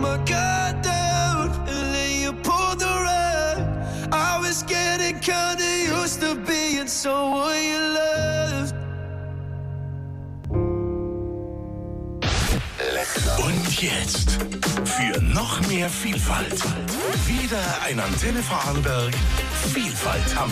my guard down and then you pulled the rug. I was getting kinda used to being someone you loved. Und jetzt für noch mehr Vielfalt. Wieder ein Antenne Vorarlberg Vielfalthammer.